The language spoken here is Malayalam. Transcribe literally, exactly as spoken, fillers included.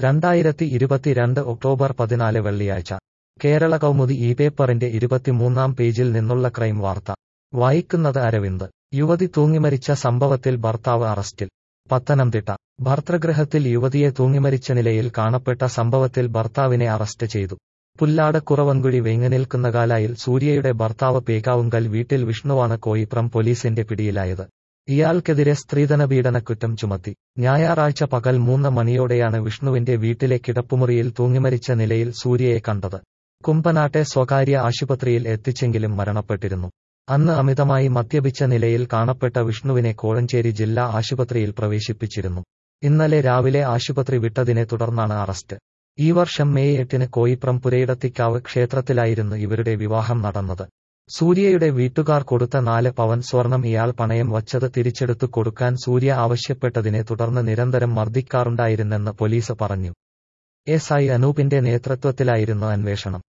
രണ്ടായിരത്തി ഇരുപത്തിരണ്ട് ഒക്ടോബർ പതിനാല് വെള്ളിയാഴ്ച കേരള കൗമുദി ഈ പേപ്പറിന്റെ ഇരുപത്തിമൂന്നാം പേജിൽ നിന്നുള്ള ക്രൈം വാർത്ത വായിക്കുന്നത് അരവിന്ദ്. യുവതി തൂങ്ങിമരിച്ച സംഭവത്തിൽ ഭർത്താവ് അറസ്റ്റിൽ. പത്തനംതിട്ട ഭർതൃഗൃഹത്തിൽ യുവതിയെ തൂങ്ങിമരിച്ച നിലയിൽ കാണപ്പെട്ട സംഭവത്തിൽ ഭർത്താവിനെ അറസ്റ്റ് ചെയ്തു. പുല്ലാട് കുറവൻകുഴി വെങ്ങനിൽക്കുന്നകാലായിൽ സൂര്യയുടെ ഭർത്താവ് പേകാവുങ്കൽ വീട്ടിൽ വിഷ്ണുവാണ് കോയിപ്രം പോലീസിന്റെ പിടിയിലായത്. ഇയാൾക്കെതിരെ സ്ത്രീധനപീഡനക്കുറ്റം ചുമത്തി. ഞായറാഴ്ച പകൽ മൂന്ന് മണിയോടെയാണ് വിഷ്ണുവിന്റെ വീട്ടിലെ കിടപ്പുമുറിയിൽ തൂങ്ങിമരിച്ച നിലയിൽ സൂര്യയെ കണ്ടത്. കുമ്പനാട്ടെ സ്വകാര്യ ആശുപത്രിയിൽ എത്തിച്ചെങ്കിലും മരണപ്പെട്ടിരുന്നു. അന്ന് അമിതമായി മദ്യപിച്ച നിലയിൽ കാണപ്പെട്ട വിഷ്ണുവിനെ കോഴഞ്ചേരി ജില്ലാ ആശുപത്രിയിൽ പ്രവേശിപ്പിച്ചിരുന്നു. ഇന്നലെ രാവിലെ ആശുപത്രി വിട്ടതിനെ തുടർന്നാണ് അറസ്റ്റ്. ഈ വർഷം മെയ് എട്ടിന് കോയിപ്രം പുരയിടത്തിക്കാവ് ക്ഷേത്രത്തിലായിരുന്നു ഇവരുടെ വിവാഹം നടന്നത്. സൂര്യയുടെ വീട്ടുകാർ കൊടുത്ത നാല് പവൻ സ്വർണം ഇയാൾ പണയം വച്ചത് തിരിച്ചെടുത്തു കൊടുക്കാൻ സൂര്യ ആവശ്യപ്പെട്ടതിനെ തുടർന്ന് നിരന്തരം മർദ്ദിക്കാറുണ്ടായിരുന്നെന്ന് പോലീസ് പറഞ്ഞു. എസ് ഐ അനൂപിന്റെ നേതൃത്വത്തിലായിരുന്നു അന്വേഷണം.